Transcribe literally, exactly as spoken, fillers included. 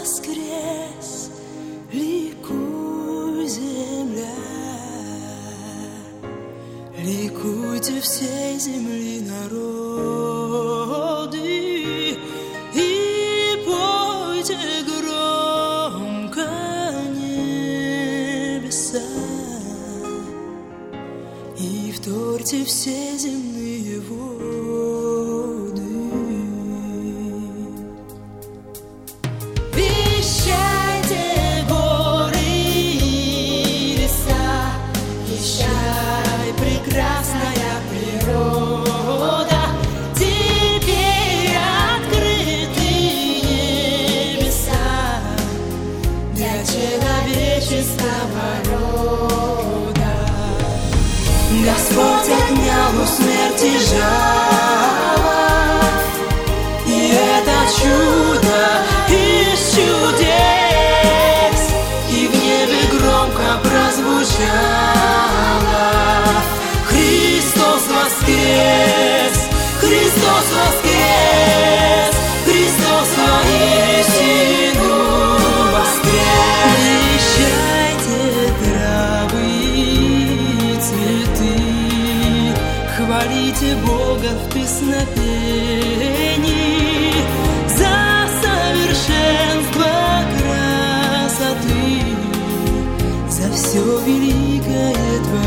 воскрес, ликуй, земля, ликуйте всей земли народы, и пойте громко небеса, и вторьте все земные воды. Вещайте горы и леса, вещай, прекрасная природа, теперь открыты небеса для человеческого рода. Господь отнял у смерти жало, и это чудо из чудес, и в небе громко прозвучало: Христос воскрес, Христос воскрес, Христос воистину воскрес. Вещайте травы и цветы, хвалите Бога в песнопении за совершенство красоты, за все великое Творение.